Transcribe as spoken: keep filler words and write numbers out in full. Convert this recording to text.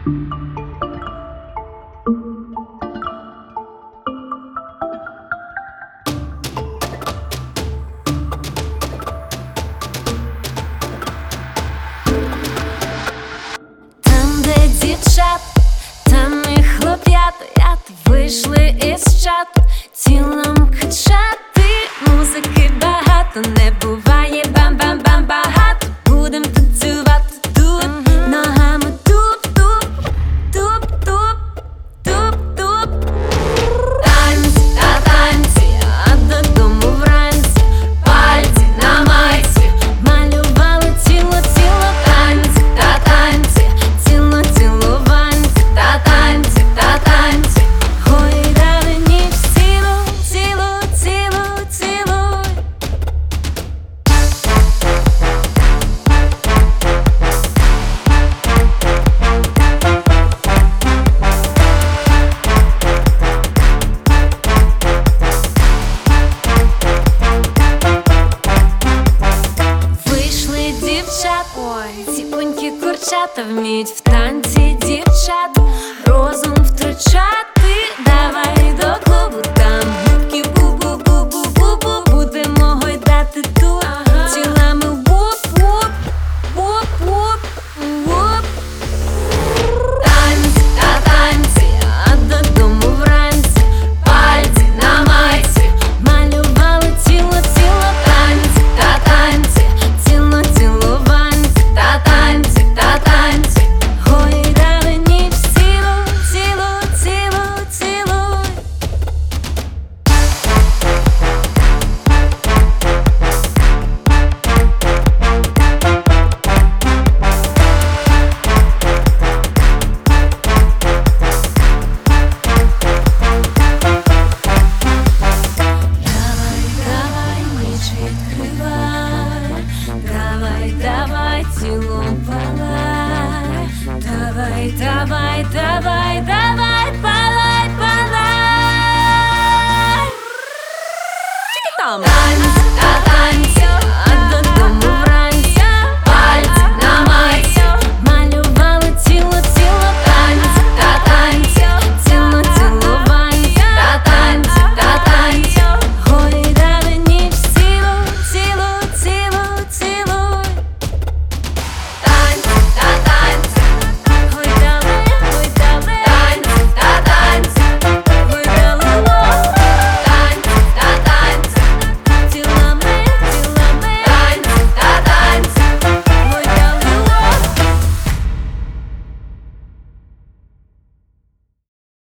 Дівчат, там і хлоп'ята вийшли із чату, тілом качати, музики багато, не буває бам-бам-бам багато. Будем танцювати тут, ногами туп-туп, туп-туп, туп-туп. Танці та танці, а додому вранці, пальці на майці, малювали тіло-тіло. Танці та танці, ціпонькі курчата вміють в танці дівчат розум втрачати. Давай до клубу, там губки бу-бу-бу-бу-бу-бу. Будемо гойдати тут, тілами вуп-вуп, вуп-вуп, вуп. Танці та танці, а додому вранці, пальці на майці, малювали тіло-тіло. Танці та танці, тіло-тіло ванці, та танці, та танці, гойдали ніч цілу, цілу, цілу, цілу. Давай, ніч відкривай, давай, давай, тілом палай, давай, давай, давай, давай, палай, палай. Тільки там.